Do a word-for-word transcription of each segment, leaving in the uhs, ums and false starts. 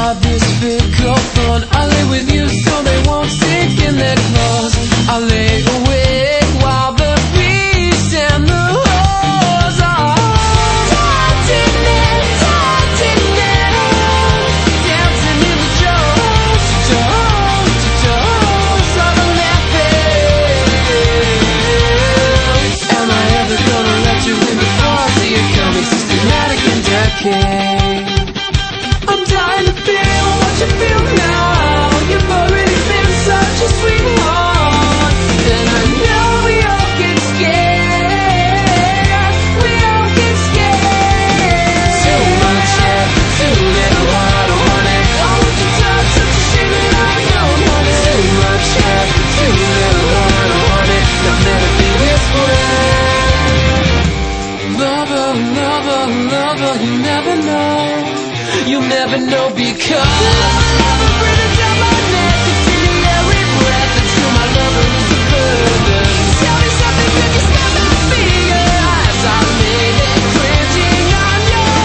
my despicable fun. I lay with you so they won't sink in their claws. I lay awake while the beast and the whores are dancing and dancing now, dancing in the jaws, jaws, jaws of the laughing. Am I ever gonna let you in before I see it coming? Systematic and decay. I'm dying to feel what you feel now. You've already been such a sweetheart, and I know we all get scared. We all get scared. Too much head, too little heart, I want it. I want to touch, such a shame that I don't want it. Too much head, too little heart, I want it. I'll never be this way. Lover, lover, lover, you never know. You never know because lover breathing down my neck, it's in the air we breath. And true, my lover is a burden. Tell me something, can you stop my fingers? I lay there cringing on your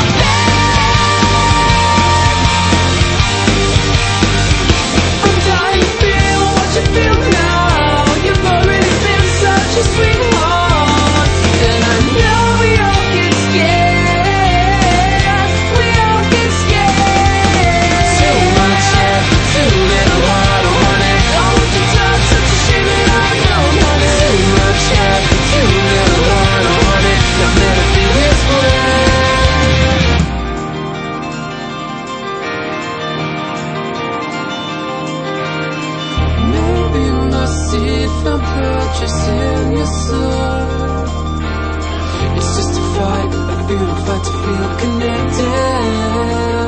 bed. I'm dying to feel what you feel now. You've already been such a sweetheart, and I know we all get scared. I'm purchasing your soul. It's just a fight, a beautiful fight to feel connected.